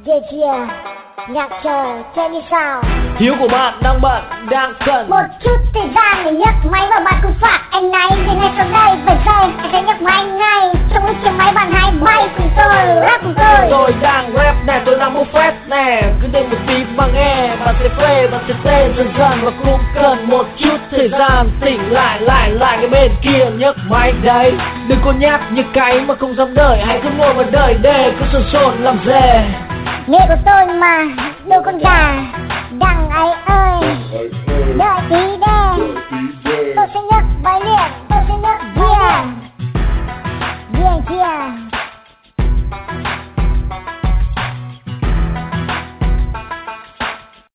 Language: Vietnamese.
Yeah, nhạc chờ chơi như sao. Hiếu của bạn đang bận, đang cần một chút thời gian để nhấc máy và bạn cũng phạt anh này. Vì ngay sau đây vài giây anh sẽ nhấc máy ngay. Trong cái chiếc máy bạn hãy bay cùng tôi, rap cùng tôi. Tôi đang rap nè, tôi đang bốc phét nè. Cứ để một tí mà nghe, bạn sẽ phê, bạn sẽ tê dần dần. Và cũng cần một chút thời gian tỉnh lại cái bên kia nhấc máy đấy. Đừng có nhát như cái mà không dám đợi. Hãy cứ ngồi mà đợi để cứ sồn làm dề. Nghề của tôi mà, đồ con gà đằng ấy ơi, đợi tí đê.